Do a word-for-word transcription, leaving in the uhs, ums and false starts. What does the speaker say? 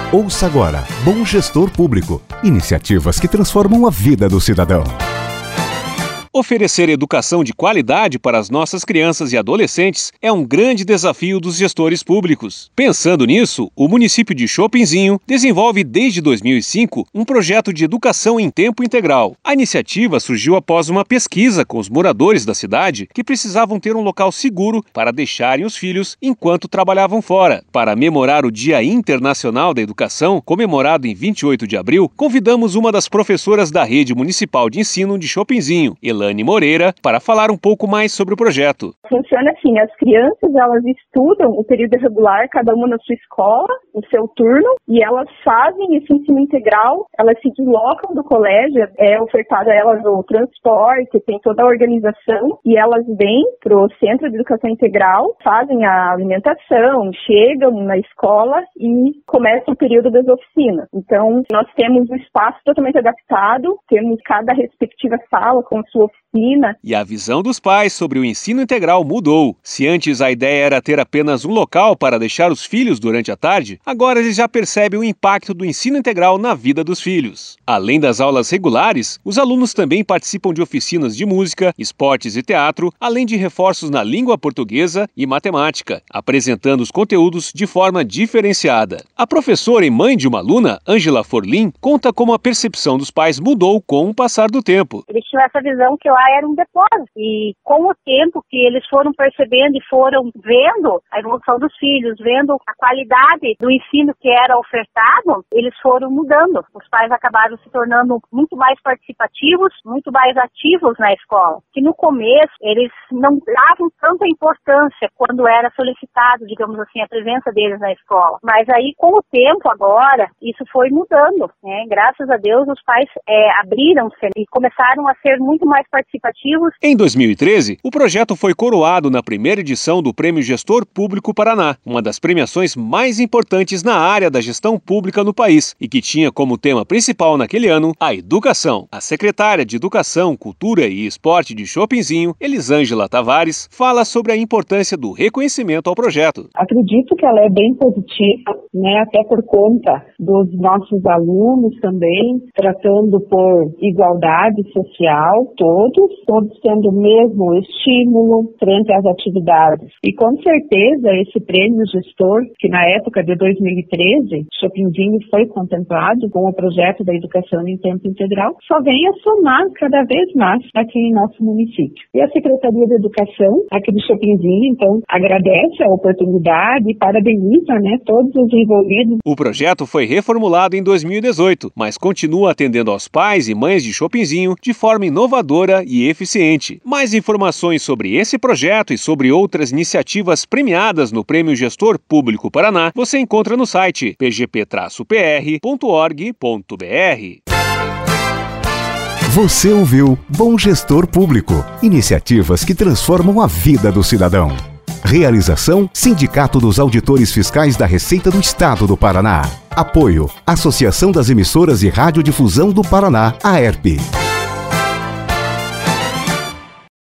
Ouça agora Bom Gestor Público. Iniciativas que transformam a vida do cidadão. Oferecer educação de qualidade para as nossas crianças e adolescentes é um grande desafio dos gestores públicos. Pensando nisso, o município de Chopinzinho desenvolve desde dois mil e cinco um projeto de educação em tempo integral. A iniciativa surgiu após uma pesquisa com os moradores da cidade que precisavam ter um local seguro para deixarem os filhos enquanto trabalhavam fora. Para memorar o Dia Internacional da Educação, comemorado em vinte e oito de abril, convidamos uma das professoras da Rede Municipal de Ensino de Chopinzinho, Elane Moreira, para falar um pouco mais sobre o projeto. Funciona assim, as crianças elas estudam o período regular, cada uma na sua escola, no seu turno, e elas fazem esse ensino integral, elas se deslocam do colégio, é ofertado a elas o transporte, tem toda a organização, e elas vêm para o Centro de Educação Integral, fazem a alimentação, chegam na escola e começa o período das oficinas. Então, nós temos um espaço totalmente adaptado, temos cada respectiva sala com sua oficina. E a visão dos pais sobre o ensino integral mudou. Se antes a ideia era ter apenas um local para deixar os filhos durante a tarde, agora eles já percebem o impacto do ensino integral na vida dos filhos. Além das aulas regulares, os alunos também participam de oficinas de música, esportes e teatro, além de reforços na língua portuguesa e matemática, apresentando os conteúdos de forma diferenciada. A professora e mãe de uma aluna, Ângela Forlim, conta como a percepção dos pais mudou com o passar do tempo. Eles tinham essa visão que lá era um depósito. E com o tempo que eles foram percebendo e foram vendo a evolução dos filhos, vendo a qualidade do ensino que era ofertado, eles foram mudando. Os pais acabaram se tornando muito mais participativos, muito mais ativos na escola. Que no começo eles não davam tanta importância quando era solicitado, digamos assim, a presença deles na escola. Mas aí com o tempo agora, isso foi mudando, né? Graças a Deus os pais é, abriram-se e começaram a ser muito mais participativos. Em dois mil e treze, o projeto foi coroado na primeira edição do Prêmio Gestor Público Paraná, uma das premiações mais importantes na área da gestão pública no país e que tinha como tema principal naquele ano a educação. A secretária de Educação, Cultura e Esporte de Chopinzinho, Elisângela Tavares, fala sobre a importância do reconhecimento ao projeto. Acredito que ela é bem positiva, né, até por conta dos nossos alunos também, tratando por igualdade social, todos, todos tendo o mesmo estímulo frente às atividades. E com certeza esse prêmio gestor, que na época de dois mil e treze, Chopinzinho foi contemplado com o projeto da educação em tempo integral, só vem a somar cada vez mais aqui em nosso município. E a Secretaria de Educação aqui de Chopinzinho, então, agradece a oportunidade e parabeniza, né, todos os envolvidos. O projeto foi reformulado em dois mil e dezoito, mas continua atendendo aos pais e mães de Chopinzinho de forma inovadora e eficiente. Mais informações sobre esse projeto e sobre outras iniciativas premiadas no Prêmio Gestor Público Paraná você encontra no site p g p traço p r ponto org ponto b r. Você ouviu Bom Gestor Público. Iniciativas que transformam a vida do cidadão. Realização: Sindicato dos Auditores Fiscais da Receita do Estado do Paraná. Apoio: Associação das Emissoras e Radiodifusão do Paraná, A E R P.